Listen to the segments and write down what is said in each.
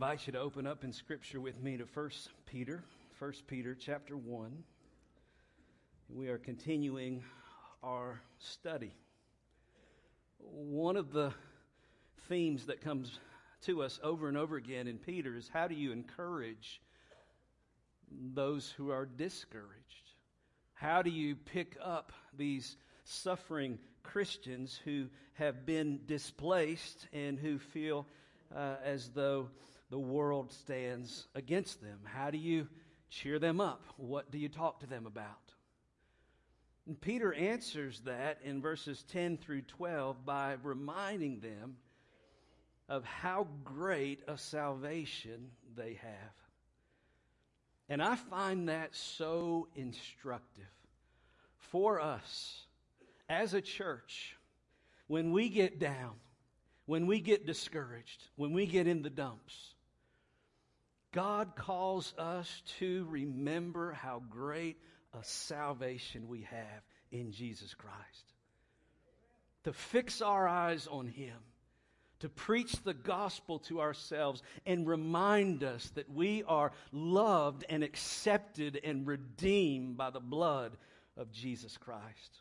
invite you to open up in Scripture with me to 1 Peter chapter 1. We are continuing our study. One of the themes that comes to us over and over again in Peter is how do you encourage those who are discouraged? How do you pick up these suffering Christians who have been displaced and who feel as though the world stands against them? How do you cheer them up? What do you talk to them about? And Peter answers that in verses 10 through 12 by reminding them of how great a salvation they have. And I find that so instructive for us as a church when we get down, when we get discouraged, when we get in the dumps. God calls us to remember how great a salvation we have in Jesus Christ. To fix our eyes on Him. To preach the gospel to ourselves and remind us that we are loved and accepted and redeemed by the blood of Jesus Christ.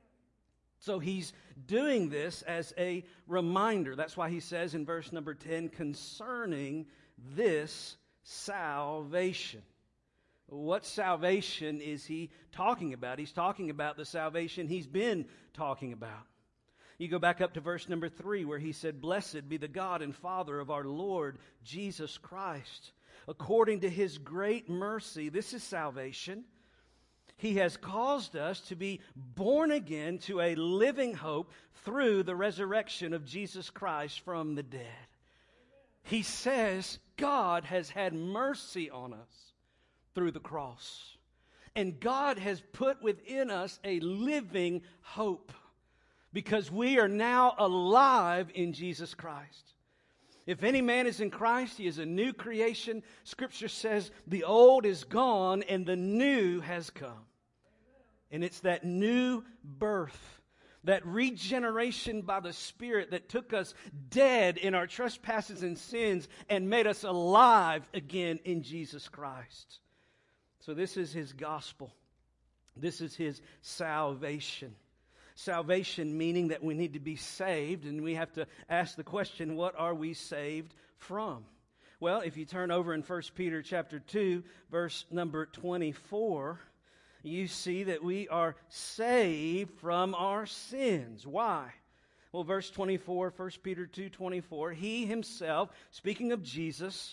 So he's doing this as a reminder. That's why he says in verse number 10, concerning this salvation. What salvation is he talking about? He's talking about the salvation he's been talking about. You go back up to verse number 3 where he said, blessed be the God and Father of our Lord Jesus Christ. According to His great mercy, this is salvation. He has caused us to be born again to a living hope through the resurrection of Jesus Christ from the dead. He says God has had mercy on us through the cross. And God has put within us a living hope because we are now alive in Jesus Christ. If any man is in Christ, he is a new creation. Scripture says the old is gone and the new has come. And it's that new birth, that regeneration by the Spirit that took us dead in our trespasses and sins and made us alive again in Jesus Christ. So this is His gospel. This is His salvation. Salvation meaning that we need to be saved, and we have to ask the question, what are we saved from? Well, if you turn over in 1 Peter chapter 2, verse number 24, you see that we are saved from our sins. Why? Well, verse 24, 1 Peter 2:24, He Himself, speaking of Jesus,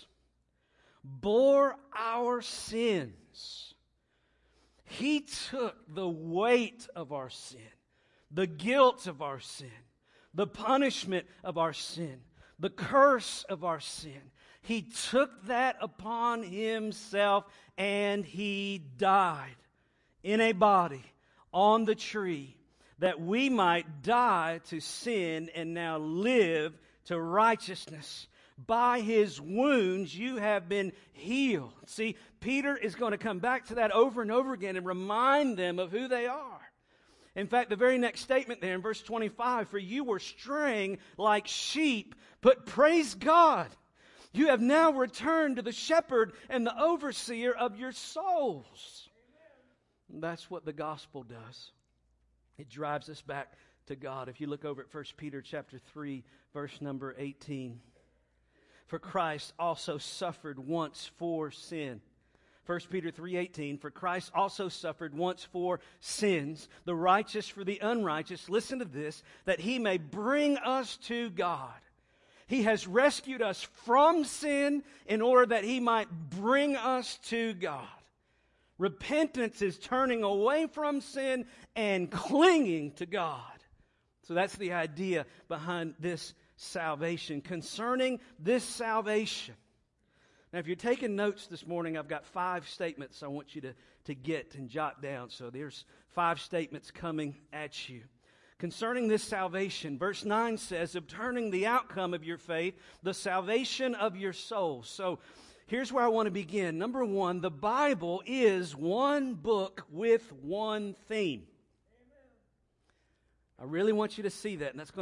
bore our sins. He took the weight of our sin, the guilt of our sin, the punishment of our sin, the curse of our sin. He took that upon Himself and He died in a body on the tree that we might die to sin and now live to righteousness. By His wounds you have been healed. See, Peter is going to come back to that over and over again and remind them of who they are. In fact, the very next statement there in verse 25, for you were straying like sheep, but praise God, you have now returned to the shepherd and the overseer of your souls. That's what the gospel does. It drives us back to God. If you look over at 1 Peter chapter 3, verse number 18. For Christ also suffered once for sin. 1 Peter 3:18, for Christ also suffered once for sins, the righteous for the unrighteous. Listen to this, that He may bring us to God. He has rescued us from sin in order that He might bring us to God. Repentance is turning away from sin and clinging to God. So that's the idea behind this salvation. Concerning this salvation. Now, if you're taking notes this morning, I've got 5 statements I want you to get and jot down. So there's 5 statements coming at you. Concerning this salvation, verse 9 says, obtaining the outcome of your faith, the salvation of your soul. So here's where I want to begin. Number 1, the Bible is one book with one theme. I really want you to see that, and that's going to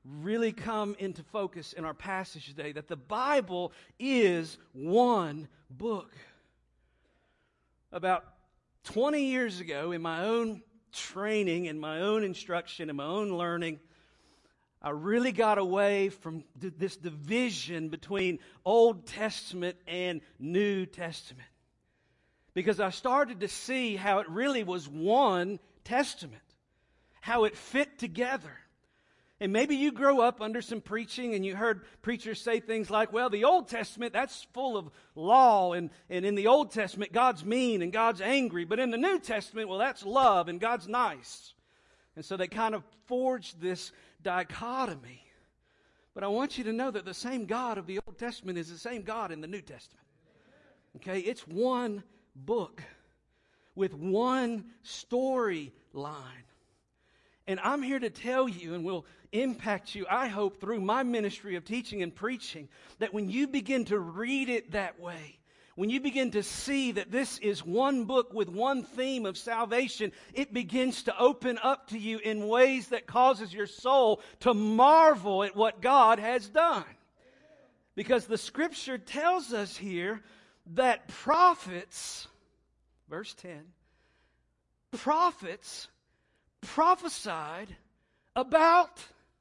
really come into focus in our passage today, that the Bible is one book. About 20 years ago, in my own training, in my own instruction, in my own learning, I really got away from this division between Old Testament and New Testament. Because I started to see how it really was one Testament, how it fit together. And maybe you grow up under some preaching and you heard preachers say things like, well, the Old Testament, that's full of law, and in the Old Testament, God's mean and God's angry. But in the New Testament, well, that's love and God's nice. And so they kind of forged this dichotomy. But I want you to know that the same God of the Old Testament is the same God in the New Testament. Okay, it's one book with one storyline. And I'm here to tell you, and will impact you, I hope, through my ministry of teaching and preaching, that when you begin to read it that way, when you begin to see that this is one book with one theme of salvation, it begins to open up to you in ways that causes your soul to marvel at what God has done. Because the Scripture tells us here that prophets, verse 10, prophets prophesied about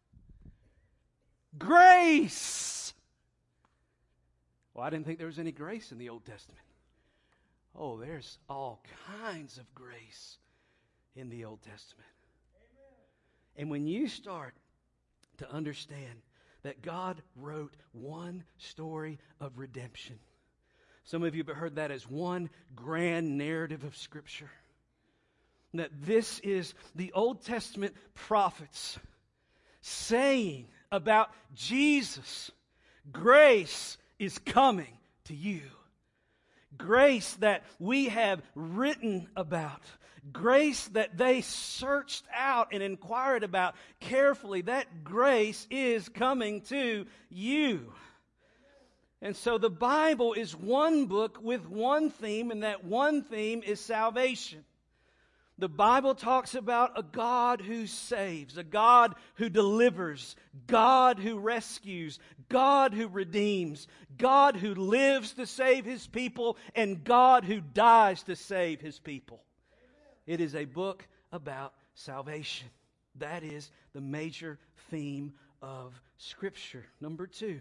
grace. Well, I didn't think there was any grace in the Old Testament. Oh, there's all kinds of grace in the Old Testament. Amen. And when you start to understand that God wrote one story of redemption, some of you have heard that as one grand narrative of Scripture. That this is the Old Testament prophets saying about Jesus, grace is coming to you. Grace that we have written about. Grace that they searched out and inquired about carefully. That grace is coming to you. And so the Bible is one book with one theme, and that one theme is salvation. The Bible talks about a God who saves, a God who delivers, God who rescues, God who redeems, God who lives to save His people, and God who dies to save His people. Amen. It is a book about salvation. That is the major theme of Scripture. Number 2.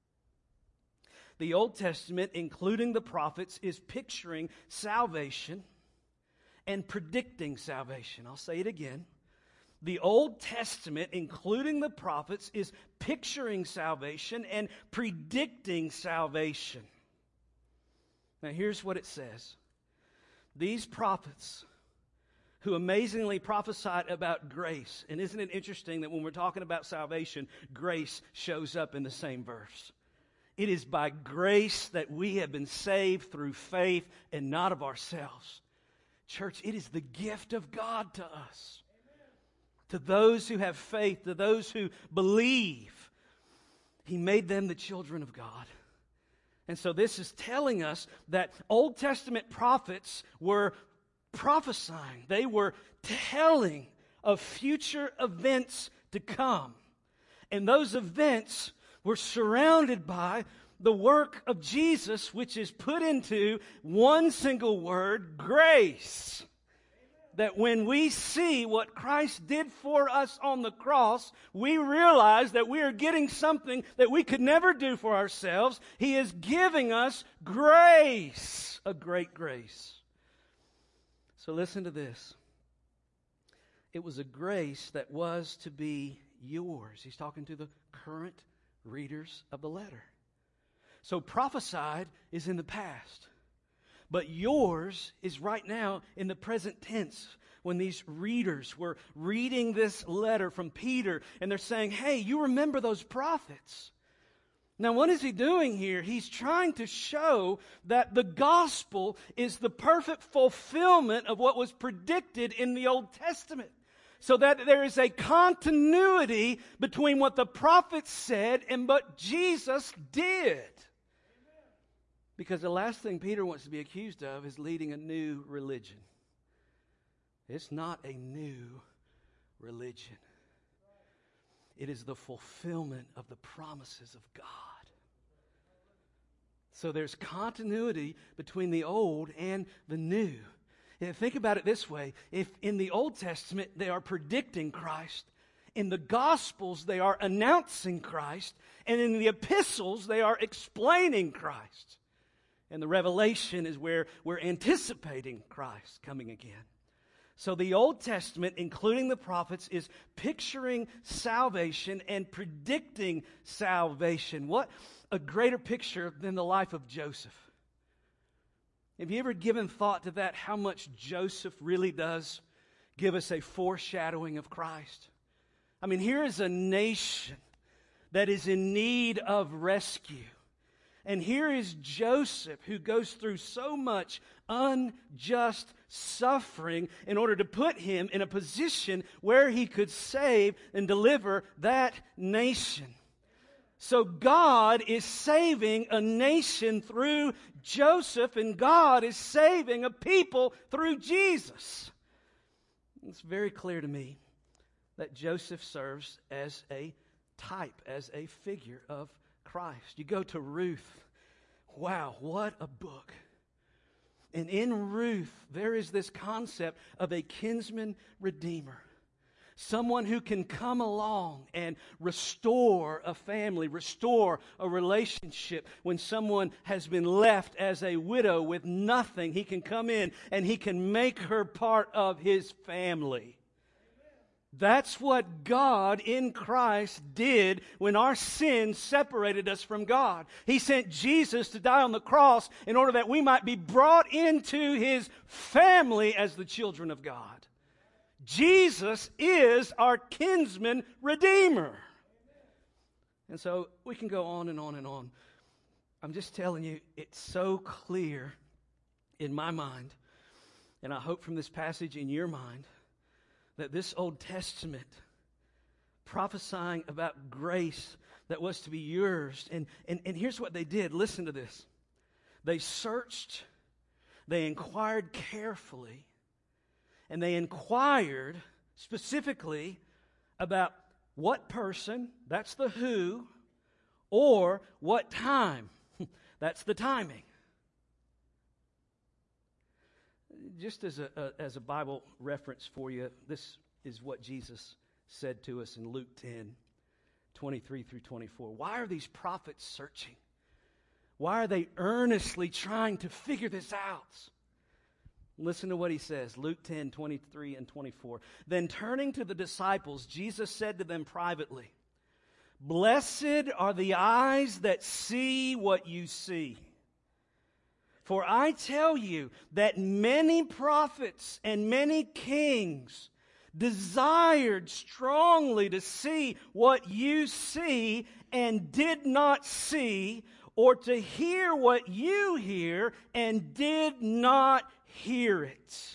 The Old Testament, including the prophets, is picturing salvation and predicting salvation. I'll say it again. The Old Testament, including the prophets, is picturing salvation and predicting salvation. Now here's what it says. These prophets who amazingly prophesied about grace, and isn't it interesting that when we're talking about salvation, grace shows up in the same verse. It is by grace that we have been saved through faith and not of ourselves. Church, it is the gift of God to us. Amen. To those who have faith, to those who believe, He made them the children of God. And so this is telling us that Old Testament prophets were prophesying. They were telling of future events to come. And those events were surrounded by the work of Jesus, which is put into one single word, grace. Amen. That when we see what Christ did for us on the cross, we realize that we are getting something that we could never do for ourselves. He is giving us grace, a great grace. So listen to this. It was a grace that was to be yours. He's talking to the current readers of the letter. So prophesied is in the past, but yours is right now in the present tense. When these readers were reading this letter from Peter, and they're saying, hey, you remember those prophets. Now what is he doing here? He's trying to show that the gospel is the perfect fulfillment of what was predicted in the Old Testament. So that there is a continuity between what the prophets said and what Jesus did. Because the last thing Peter wants to be accused of is leading a new religion. It's not a new religion. It is the fulfillment of the promises of God. So there's continuity between the old and the new. And think about it this way. If in the Old Testament they are predicting Christ, in the Gospels they are announcing Christ, and in the epistles they are explaining Christ. And the Revelation is where we're anticipating Christ coming again. So the Old Testament, including the prophets, is picturing salvation and predicting salvation. What a greater picture than the life of Joseph. Have you ever given thought to that, how much Joseph really does give us a foreshadowing of Christ? I mean, here is a nation that is in need of rescue. And here is Joseph, who goes through so much unjust suffering in order to put him in a position where he could save and deliver that nation. So God is saving a nation through Joseph, and God is saving a people through Jesus. It's very clear to me that Joseph serves as a type, as a figure of Christ. You go to Ruth. Wow, what a book. And in Ruth, there is this concept of a kinsman redeemer. Someone who can come along and restore a family, restore a relationship. When someone has been left as a widow with nothing, he can come in and he can make her part of his family. That's what God in Christ did when our sin separated us from God. He sent Jesus to die on the cross in order that we might be brought into His family as the children of God. Jesus is our kinsman redeemer. And so we can go on and on and on. I'm just telling you, it's so clear in my mind, and I hope from this passage in your mind, that this Old Testament prophesying about grace that was to be yours. And here's what they did. Listen to this. They searched, they inquired carefully, and they inquired specifically about what person, that's the who, or what time, that's the timing. Just as a Bible reference for you, this is what Jesus said to us in Luke 10, 23 through 24. Why are these prophets searching? Why are they earnestly trying to figure this out? Listen to what he says, Luke 10, 23 and 24. Then turning to the disciples, Jesus said to them privately, "Blessed are the eyes that see what you see. For I tell you that many prophets and many kings desired strongly to see what you see and did not see, or to hear what you hear and did not hear it."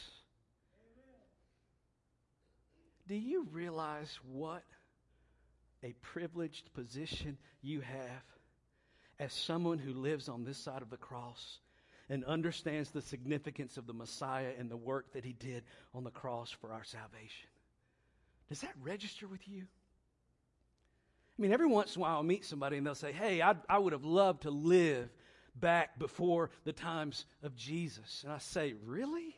Do you realize what a privileged position you have as someone who lives on this side of the cross and understands the significance of the Messiah and the work that He did on the cross for our salvation? Does that register with you? I mean, every once in a while I'll meet somebody and they'll say, "Hey, I would have loved to live back before the times of Jesus." And I say, "Really?"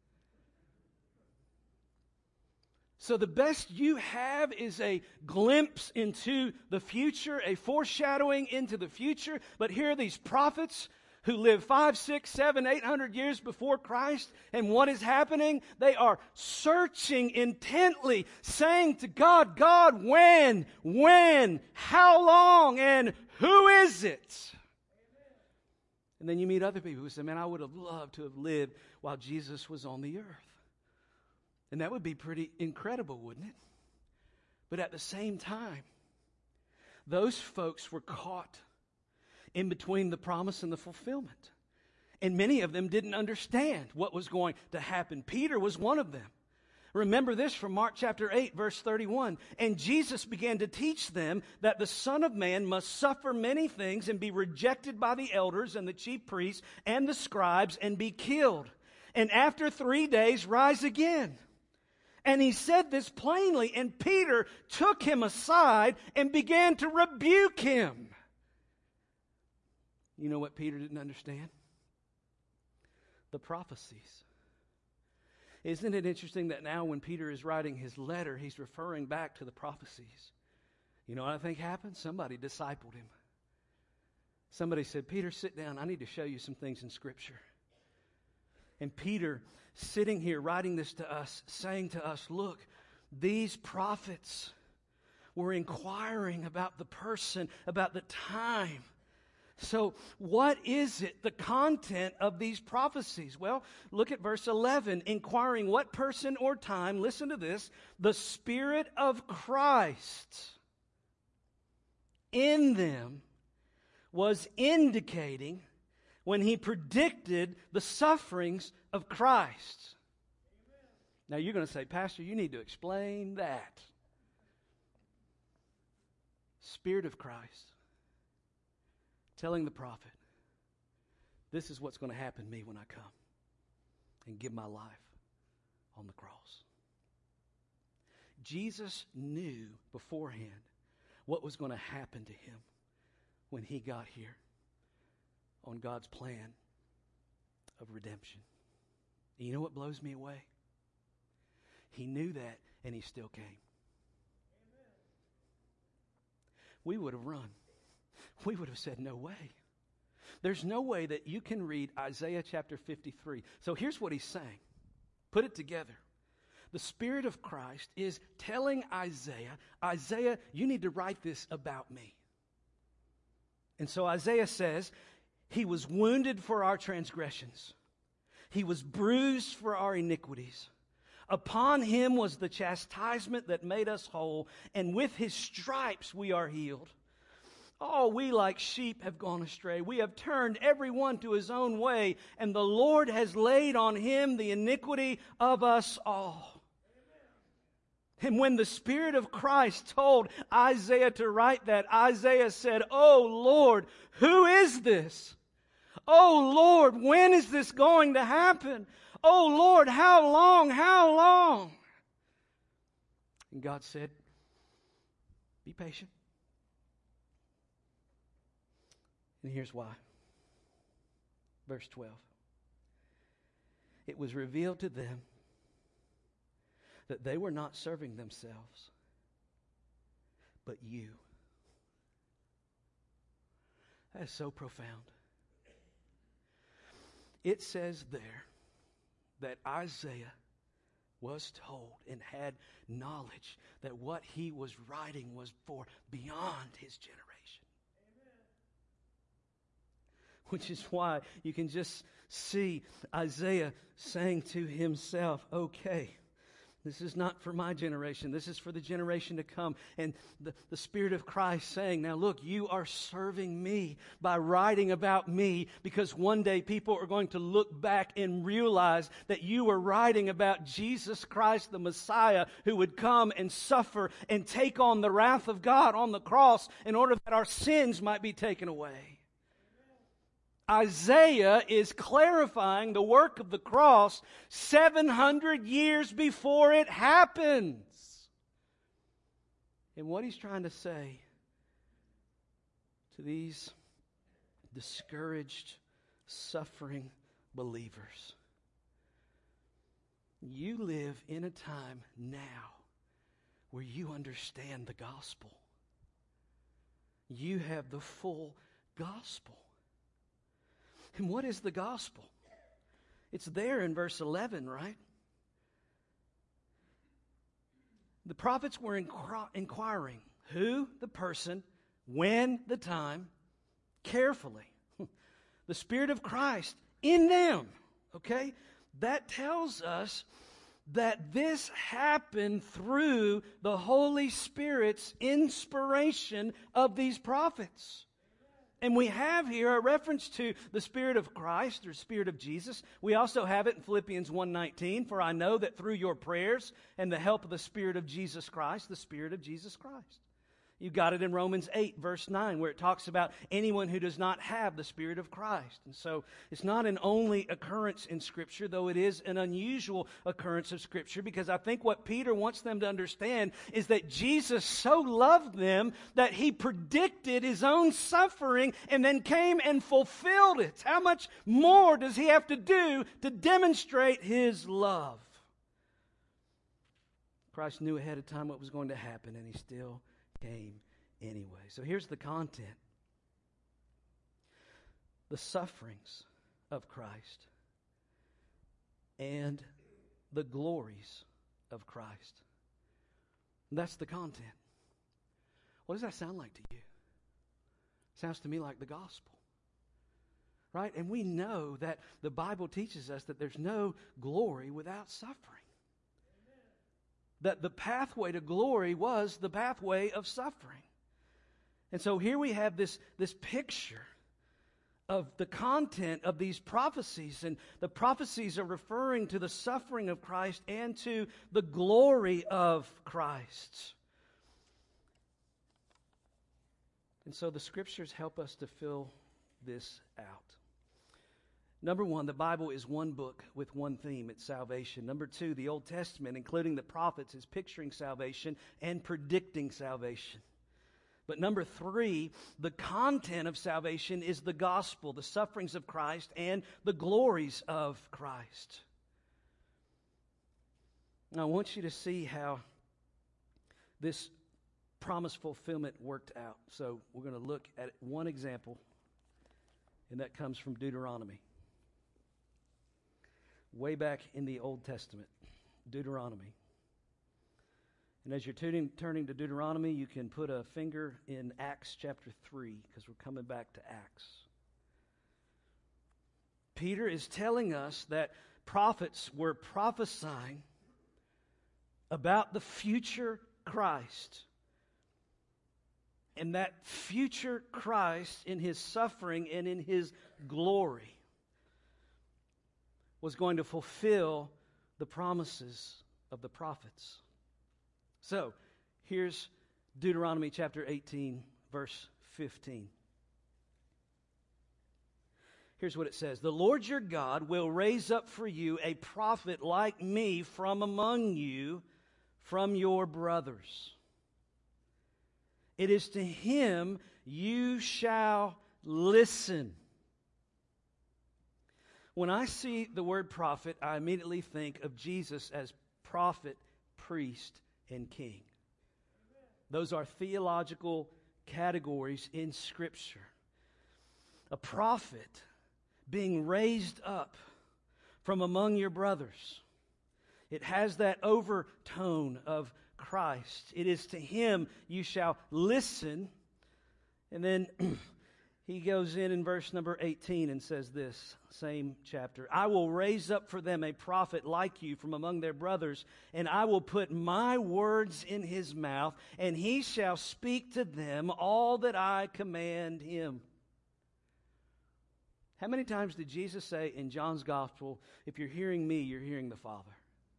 So the best you have is a glimpse into the future, a foreshadowing into the future. But here are these prophets who lived 500, 600, 700, 800 years before Christ. And what is happening? They are searching intently, saying to God, "God, when, how long, and who is it?" And then you meet other people who say, "Man, I would have loved to have lived while Jesus was on the earth." And that would be pretty incredible, wouldn't it? But at the same time, those folks were caught in between the promise and the fulfillment. And many of them didn't understand what was going to happen. Peter was one of them. Remember this from Mark chapter 8, verse 31. "And Jesus began to teach them that the Son of Man must suffer many things and be rejected by the elders and the chief priests and the scribes and be killed, and after 3 days rise again." And he said this plainly, and Peter took him aside and began to rebuke him. You know what Peter didn't understand? The prophecies. Isn't it interesting that now when Peter is writing his letter, he's referring back to the prophecies? You know what I think happened? Somebody discipled him. Somebody said, Peter, sit down. I need to show you some things in Scripture. And Peter, sitting here writing this to us, saying to us, look, these prophets were inquiring about the person, about the time. So what is it, the content of these prophecies? Well, look at verse 11. Inquiring what person or time, listen to this, the Spirit of Christ in them was indicating when he predicted the sufferings of Christ. Now you're going to say, Pastor, you need to explain that. Spirit of Christ telling the prophet, this is what's going to happen to me when I come and give my life on the cross. Jesus knew beforehand what was going to happen to him when he got here on God's plan of redemption. And you know what blows me away? He knew that, and he still came. Amen. We would have run. We would have said, no way. There's no way that you can read Isaiah chapter 53. So here's what he's saying. Put it together. The Spirit of Christ is telling Isaiah, Isaiah, you need to write this about me. And so Isaiah says, he was wounded for our transgressions. He was bruised for our iniquities. Upon him was the chastisement that made us whole, and with his stripes we are healed. Oh, we like sheep have gone astray. We have turned every one to his own way, and the Lord has laid on him the iniquity of us all. And when the Spirit of Christ told Isaiah to write that, Isaiah said, oh Lord, who is this? Oh Lord, when is this going to happen? Oh Lord, how long, how long? And God said, be patient. And here's why. Verse 12. It was revealed to them that they were not serving themselves, but you. That is so profound. It says there that Isaiah was told and had knowledge that what he was writing was for beyond his generation. Which is why you can just see Isaiah saying to himself, okay, this is not for my generation. This is for the generation to come. And the Spirit of Christ saying, now look, you are serving me by writing about me, because one day people are going to look back and realize that you were writing about Jesus Christ, the Messiah, who would come and suffer and take on the wrath of God on the cross in order that our sins might be taken away. Isaiah is clarifying the work of the cross 700 years before it happens. And what he's trying to say to these discouraged, suffering believers, you live in a time now where you understand the gospel. You have the full gospel. And what is the gospel? It's there in verse 11, right? The prophets were inquiring who, the person, when, the time, carefully. The Spirit of Christ in them, okay? That tells us that this happened through the Holy Spirit's inspiration of these prophets. And we have here a reference to the Spirit of Christ, or Spirit of Jesus. We also have it in Philippians 1:19, for I know that through your prayers and the help of the Spirit of Jesus Christ, the Spirit of Jesus Christ. You got it in Romans 8, verse 9, where it talks about anyone who does not have the Spirit of Christ. And so it's not an only occurrence in Scripture, though it is an unusual occurrence of Scripture, because I think what Peter wants them to understand is that Jesus so loved them that he predicted his own suffering and then came and fulfilled it. How much more does he have to do to demonstrate his love? Christ knew ahead of time what was going to happen, and he still came anyway. So here's the content. The sufferings of Christ and the glories of Christ. That's the content. What does that sound like to you? Sounds to me like the gospel. Right? And we know that the Bible teaches us that there's no glory without suffering. That the pathway to glory was the pathway of suffering. And so here we have this picture of the content of these prophecies. And the prophecies are referring to the suffering of Christ and to the glory of Christ. And so the Scriptures help us to fill this out. Number one, the Bible is one book with one theme. It's salvation. Number two, the Old Testament, including the prophets, is picturing salvation and predicting salvation. But number three, the content of salvation is the gospel, the sufferings of Christ and the glories of Christ. Now, I want you to see how this promise fulfillment worked out. So we're going to look at one example, and that comes from Deuteronomy. Way back in the Old Testament, Deuteronomy. And as you're turning to Deuteronomy, you can put a finger in Acts chapter 3, because we're coming back to Acts. Peter is telling us that prophets were prophesying about the future Christ. And that future Christ in his suffering and in his glory was going to fulfill the promises of the prophets. So, here's Deuteronomy chapter 18, verse 15. Here's what it says. The Lord your God will raise up for you a prophet like me from among you, from your brothers. It is to him you shall listen. When I see the word prophet, I immediately think of Jesus as prophet, priest, and king. Those are theological categories in Scripture. A prophet being raised up from among your brothers. It has that overtone of Christ. It is to him you shall listen. And then he goes in verse number 18 and says this, same chapter. I will raise up for them a prophet like you from among their brothers, and I will put my words in his mouth, and he shall speak to them all that I command him. How many times did Jesus say in John's Gospel, if you're hearing me, you're hearing the Father?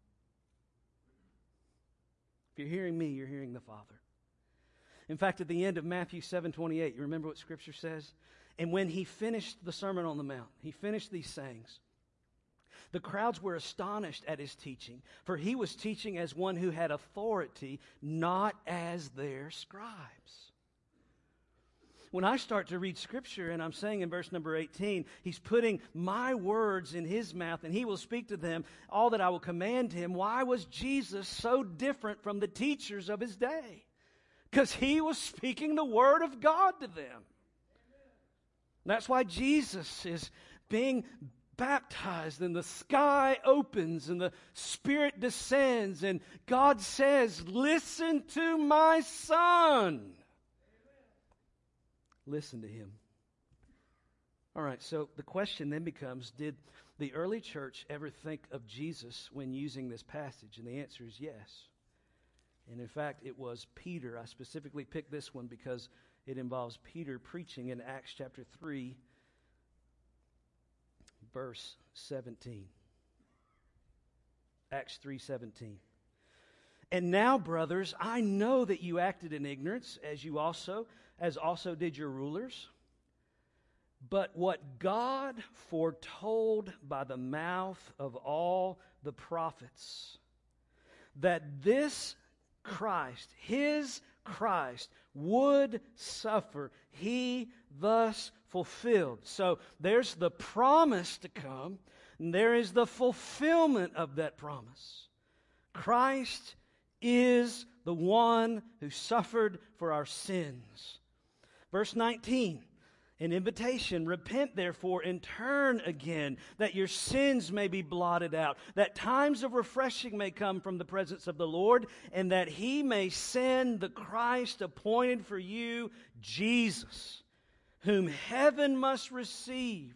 If you're hearing me, you're hearing the Father. In fact, at the end of Matthew 7:28, you remember what Scripture says? And when he finished the Sermon on the Mount, he finished these sayings, the crowds were astonished at his teaching, for he was teaching as one who had authority, not as their scribes. When I start to read Scripture, and I'm saying in verse number 18, he's putting my words in his mouth, and he will speak to them all that I will command him. Why was Jesus so different from the teachers of his day? Because he was speaking the word of God to them. That's why Jesus is being baptized, and the sky opens, and the Spirit descends, and God says, listen to my Son. Listen to him. All right, so the question then becomes, did the early church ever think of Jesus when using this passage? And the answer is yes. And in fact, it was Peter. I specifically picked this one because it involves Peter preaching in Acts chapter 3, verse 17. Acts 3:17. And now, brothers, I know that you acted in ignorance, as also did your rulers. But what God foretold by the mouth of all the prophets, that this Christ, his Christ, would suffer, he thus fulfilled. So there's the promise to come, and there is the fulfillment of that promise. Christ is the one who suffered for our sins. Verse 19, an invitation, repent therefore and turn again, that your sins may be blotted out, that times of refreshing may come from the presence of the Lord, and that he may send the Christ appointed for you, Jesus, whom heaven must receive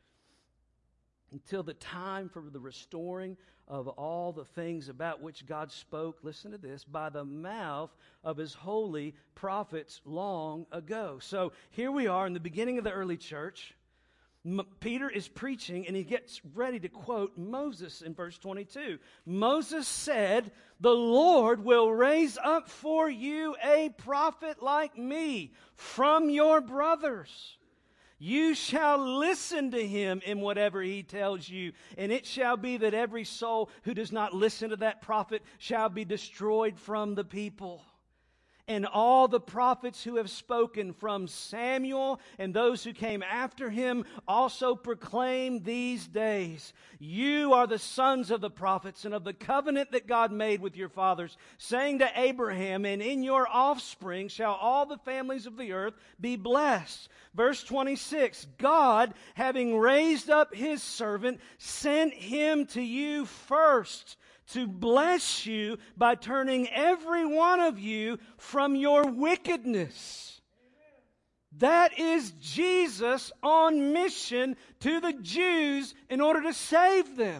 until the time for the restoring of all the things about which God spoke, listen to this, by the mouth of his holy prophets long ago. So here we are in the beginning of the early church. Peter is preaching, and he gets ready to quote Moses in verse 22. Moses said, "The Lord will raise up for you a prophet like me from your brothers. You shall listen to him in whatever he tells you, and it shall be that every soul who does not listen to that prophet shall be destroyed from the people. And all the prophets who have spoken from Samuel and those who came after him also proclaim these days. You are the sons of the prophets and of the covenant that God made with your fathers, saying to Abraham, and in your offspring shall all the families of the earth be blessed." Verse 26, God, having raised up his servant, sent him to you first, to bless you by turning every one of you from your wickedness. That is Jesus on mission to the Jews in order to save them.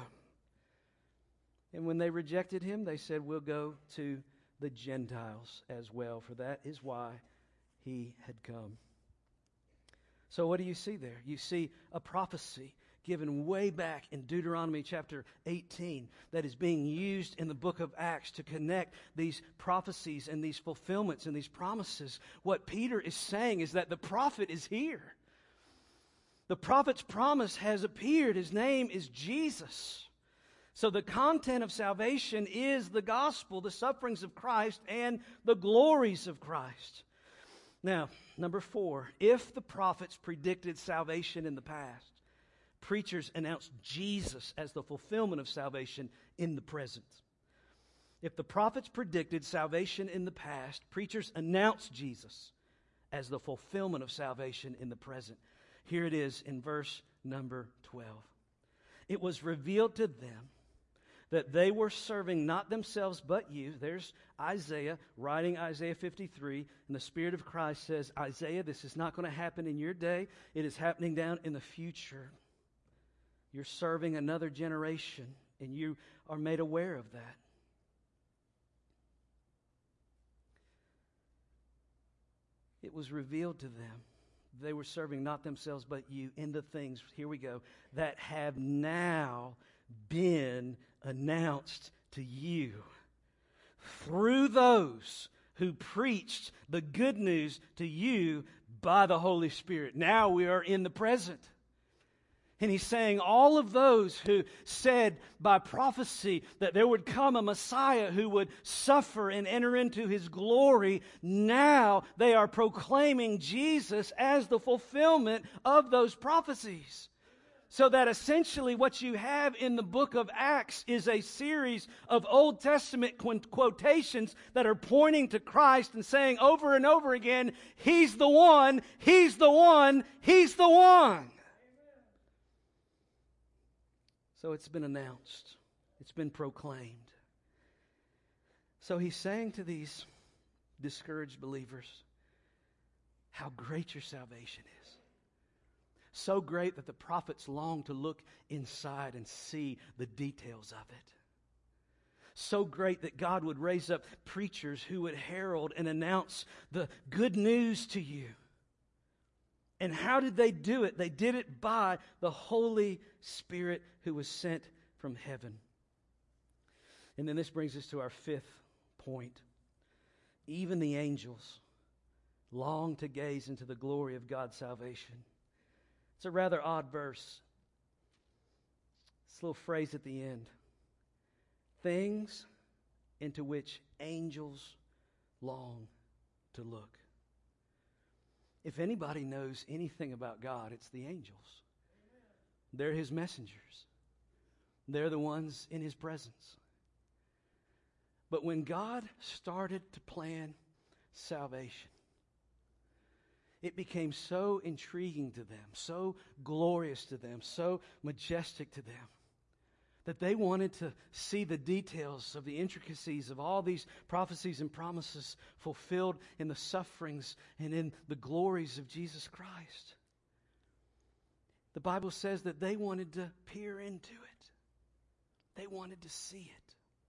And when they rejected him, they said, "We'll go to the Gentiles as well, for that is why he had come." So what do you see there? You see a prophecy given way back in Deuteronomy chapter 18 that is being used in the book of Acts to connect these prophecies and these fulfillments and these promises. What Peter is saying is that the prophet is here. The prophet's promise has appeared. His name is Jesus. So the content of salvation is the gospel, the sufferings of Christ, and the glories of Christ. Now, number 4, if the prophets predicted salvation in the past, preachers announced Jesus as the fulfillment of salvation in the present. If the prophets predicted salvation in the past, preachers announced Jesus as the fulfillment of salvation in the present. Here it is in verse number 12. It was revealed to them that they were serving not themselves but you. There's Isaiah writing Isaiah 53, and the Spirit of Christ says, Isaiah, this is not going to happen in your day. It is happening down in the future. You're serving another generation, and you are made aware of that. It was revealed to them. They were serving not themselves but you in the things, here we go, that have now been announced to you through those who preached the good news to you by the Holy Spirit. Now we are in the present. And he's saying all of those who said by prophecy that there would come a Messiah who would suffer and enter into his glory, now they are proclaiming Jesus as the fulfillment of those prophecies. So that essentially what you have in the book of Acts is a series of Old Testament quotations that are pointing to Christ and saying over and over again, He's the one, He's the one, He's the one. So it's been announced. It's been proclaimed. So he's saying to these discouraged believers, how great your salvation is. So great that the prophets long to look inside and see the details of it. So great that God would raise up preachers who would herald and announce the good news to you. And how did they do it? They did it by the Holy Spirit who was sent from heaven. And then this brings us to our fifth point. Even the angels long to gaze into the glory of God's salvation. It's a rather odd verse. This little phrase at the end. Things into which angels long to look. If anybody knows anything about God, it's the angels. They're His messengers. They're the ones in His presence. But when God started to plan salvation, it became so intriguing to them, so glorious to them, so majestic to them, that they wanted to see the details of the intricacies of all these prophecies and promises fulfilled in the sufferings and in the glories of Jesus Christ. The Bible says that they wanted to peer into it. They wanted to see it.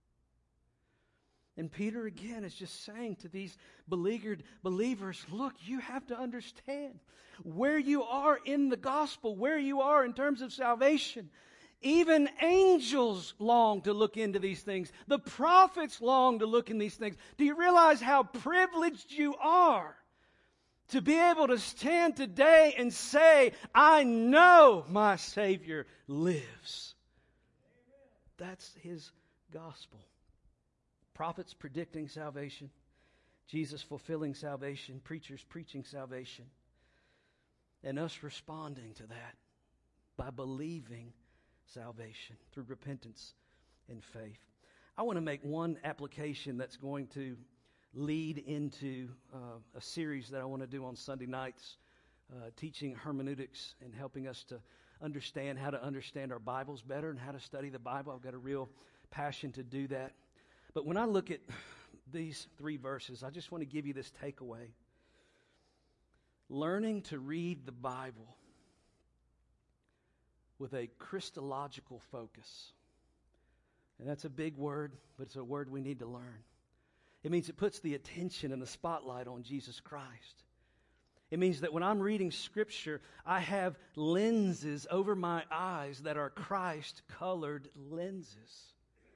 And Peter again is just saying to these beleaguered believers, look, you have to understand where you are in the gospel, where you are in terms of salvation. Even angels long to look into these things. The prophets long to look in these things. Do you realize how privileged you are to be able to stand today and say, I know my Savior lives? That's His gospel. Prophets predicting salvation, Jesus fulfilling salvation, preachers preaching salvation, and us responding to that by believing salvation through repentance and faith. I want to make one application that's going to lead into a series that I want to do on Sunday nights, teaching hermeneutics and helping us to understand how to understand our Bibles better and how to study the Bible. I've got a real passion to do that. But when I look at these 3 verses, I just want to give you this takeaway. Learning to read the Bible with a Christological focus. And that's a big word, but it's a word we need to learn. It means it puts the attention and the spotlight on Jesus Christ. It means that when I'm reading Scripture, I have lenses over my eyes that are Christ-colored lenses.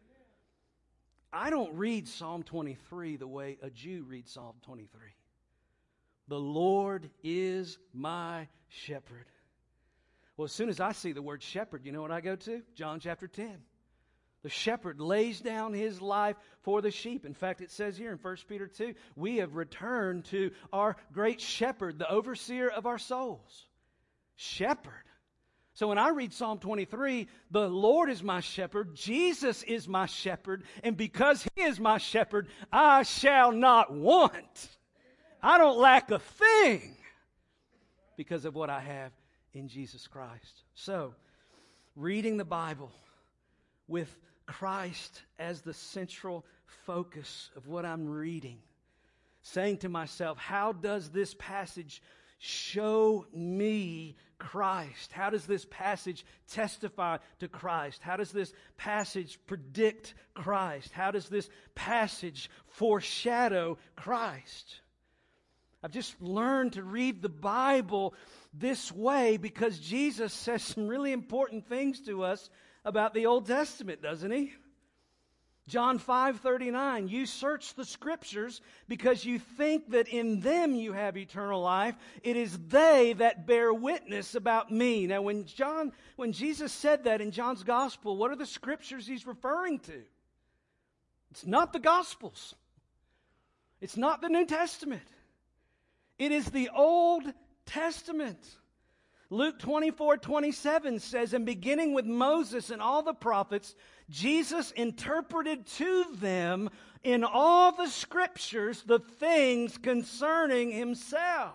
I don't read Psalm 23 the way a Jew reads Psalm 23. The Lord is my shepherd. Well, as soon as I see the word shepherd, you know what I go to? John chapter 10. The shepherd lays down his life for the sheep. In fact, it says here in 1 Peter 2, we have returned to our great shepherd, the overseer of our souls. Shepherd. So when I read Psalm 23, the Lord is my shepherd, Jesus is my shepherd, and because He is my shepherd, I shall not want. I don't lack a thing because of what I have in Jesus Christ. So, reading the Bible with Christ as the central focus of what I'm reading, saying to myself, how does this passage show me Christ? How does this passage testify to Christ? How does this passage predict Christ? How does this passage foreshadow Christ? I've just learned to read the Bible this way because Jesus says some really important things to us about the Old Testament, doesn't He? John 5:39, you search the Scriptures because you think that in them you have eternal life. It is they that bear witness about me. Now, when Jesus said that in John's Gospel, what are the Scriptures He's referring to? It's not the Gospels. It's not the New Testament. It is the Old Testament. Luke 24:27 says, and beginning with Moses and all the prophets, Jesus interpreted to them in all the Scriptures the things concerning Himself.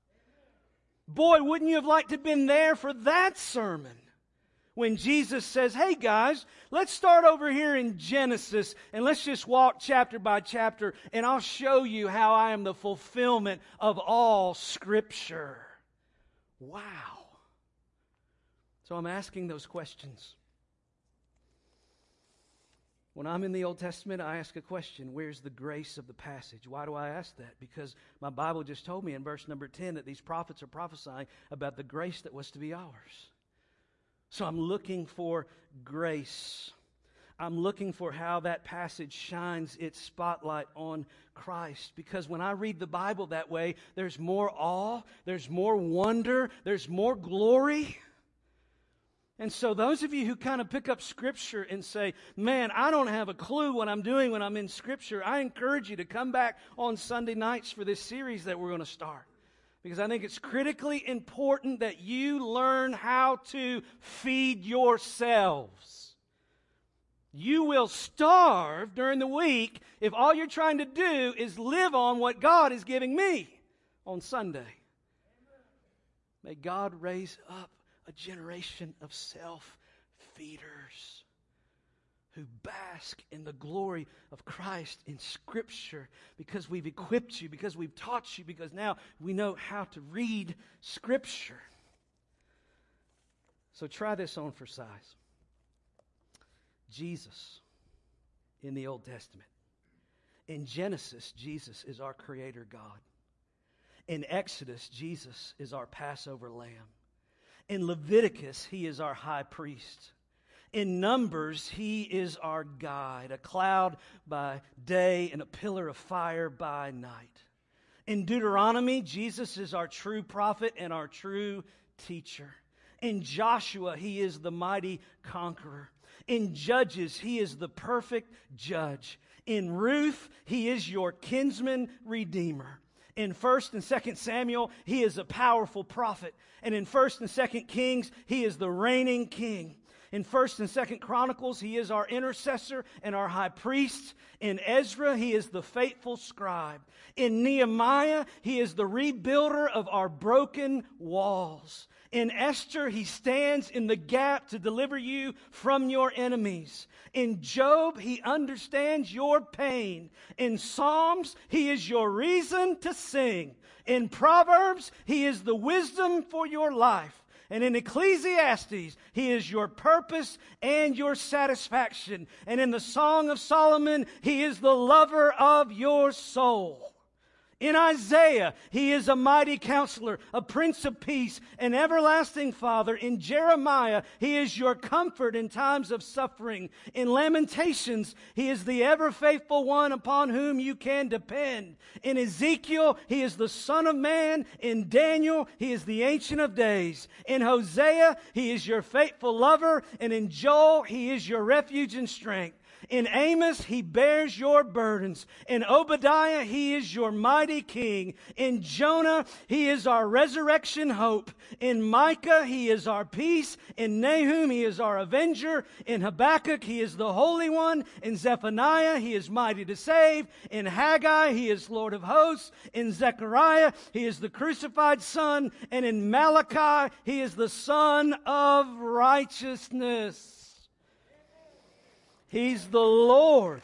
Boy, wouldn't you have liked to have been there for that sermon? When Jesus says, hey guys, let's start over here in Genesis and let's just walk chapter by chapter and I'll show you how I am the fulfillment of all Scripture. Wow. So I'm asking those questions. When I'm in the Old Testament, I ask a question. Where's the grace of the passage? Why do I ask that? Because my Bible just told me in verse number 10 that these prophets are prophesying about the grace that was to be ours. So I'm looking for grace. I'm looking for how that passage shines its spotlight on Christ. Because when I read the Bible that way, there's more awe, there's more wonder, there's more glory. And so those of you who kind of pick up Scripture and say, man, I don't have a clue what I'm doing when I'm in Scripture, I encourage you to come back on Sunday nights for this series that we're going to start. Because I think it's critically important that you learn how to feed yourselves. You will starve during the week if all you're trying to do is live on what God is giving me on Sunday. May God raise up a generation of self-feeders who bask in the glory of Christ in Scripture because we've equipped you, because we've taught you, because now we know how to read Scripture. So try this on for size. Jesus in the Old Testament. In Genesis, Jesus is our Creator God. In Exodus, Jesus is our Passover Lamb. In Leviticus, He is our high priest. In Numbers, He is our guide, a cloud by day and a pillar of fire by night. In Deuteronomy, Jesus is our true prophet and our true teacher. In Joshua, He is the mighty conqueror. In Judges, He is the perfect judge. In Ruth, He is your kinsman redeemer. In 1 and 2 Samuel, He is a powerful prophet. And in 1 and 2 Kings, He is the reigning king. In 1 and 2 Chronicles, He is our intercessor and our high priest. In Ezra, He is the faithful scribe. In Nehemiah, He is the rebuilder of our broken walls. In Esther, He stands in the gap to deliver you from your enemies. In Job, He understands your pain. In Psalms, He is your reason to sing. In Proverbs, He is the wisdom for your life. And in Ecclesiastes, He is your purpose and your satisfaction. And in the Song of Solomon, He is the lover of your soul. In Isaiah, He is a mighty counselor, a prince of peace, an everlasting Father. In Jeremiah, He is your comfort in times of suffering. In Lamentations, He is the ever-faithful one upon whom you can depend. In Ezekiel, He is the Son of Man. In Daniel, He is the Ancient of Days. In Hosea, He is your faithful lover. And in Joel, He is your refuge and strength. In Amos, He bears your burdens. In Obadiah, He is your mighty king. In Jonah, He is our resurrection hope. In Micah, He is our peace. In Nahum, He is our avenger. In Habakkuk, He is the Holy One. In Zephaniah, He is mighty to save. In Haggai, He is Lord of hosts. In Zechariah, He is the crucified Son. And in Malachi, He is the Son of righteousness. He's the Lord.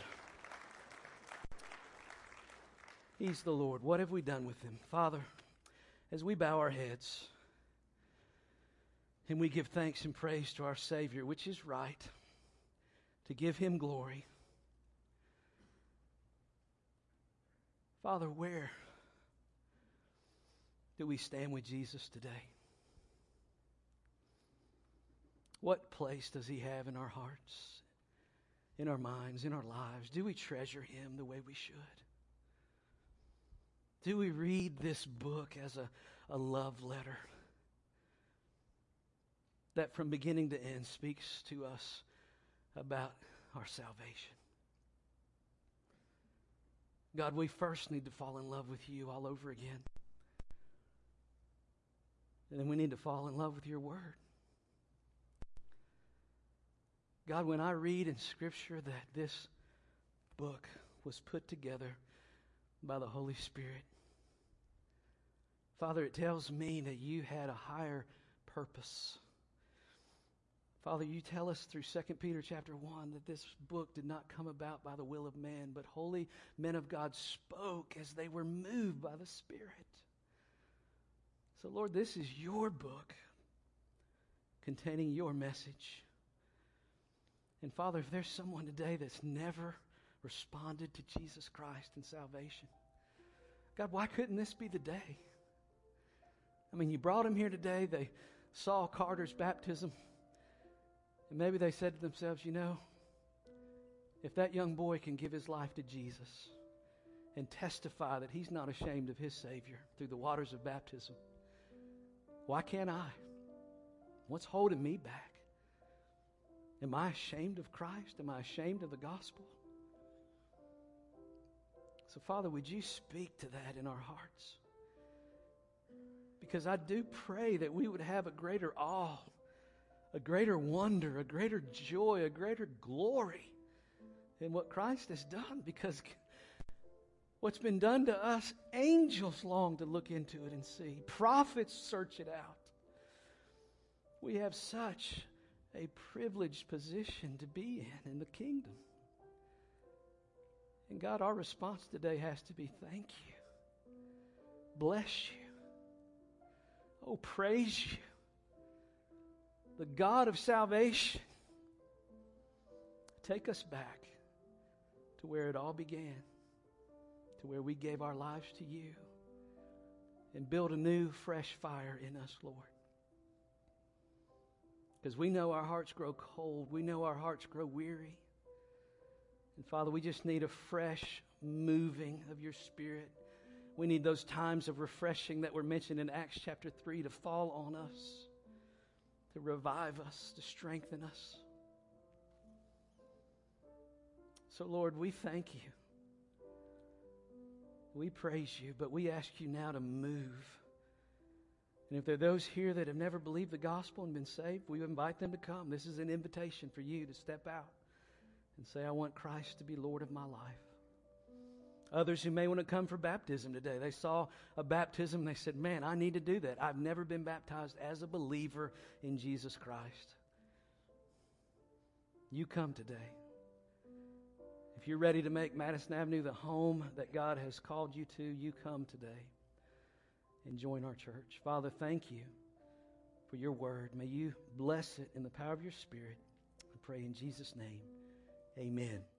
He's the Lord. What have we done with Him? Father, as we bow our heads and we give thanks and praise to our Savior, which is right, to give Him glory. Father, where do we stand with Jesus today? What place does He have in our hearts? In our minds, in our lives? Do we treasure Him the way we should? Do we read this book as a love letter that from beginning to end speaks to us about our salvation? God, we first need to fall in love with You all over again. And then we need to fall in love with Your Word. God, when I read in Scripture that this book was put together by the Holy Spirit, Father, it tells me that You had a higher purpose. Father, You tell us through 2 Peter chapter 1 that this book did not come about by the will of man, but holy men of God spoke as they were moved by the Spirit. So, Lord, this is Your book containing Your message. And Father, if there's someone today that's never responded to Jesus Christ in salvation, God, why couldn't this be the day? I mean, You brought them here today. They saw Carter's baptism. And maybe they said to themselves, you know, If that young boy can give his life to Jesus and testify that he's not ashamed of his Savior through the waters of baptism, why can't I? What's holding me back? Am I ashamed of Christ? Am I ashamed of the gospel? So, Father, would you speak to that in our hearts? Because I do pray that we would have a greater awe, a greater wonder, a greater joy, a greater glory in what Christ has done. Because what's been done to us, angels long to look into it and see. Prophets search it out. We have such a privileged position to be in the kingdom. And God, our response today has to be thank you. Bless you. Oh, praise you. The God of salvation. Take us back to where it all began, to where we gave our lives to you, and build a new, fresh fire in us, Lord. Because we know our hearts grow cold. We know our hearts grow weary. And Father, we just need a fresh moving of your Spirit. We need those times of refreshing that were mentioned in Acts chapter 3 to fall on us, to revive us, to strengthen us. So, Lord, we thank you. We praise you, but we ask you now to move. And if there are those here that have never believed the gospel and been saved, we invite them to come. This is an invitation for you to step out and say, I want Christ to be Lord of my life. Others who may want to come for baptism today, they saw a baptism and they said, man, I need to do that. I've never been baptized as a believer in Jesus Christ. You come today. If you're ready to make Madison Avenue the home that God has called you to, you come today and join our church. Father, thank you for your word. May you bless it in the power of your Spirit. I pray in Jesus' name. Amen.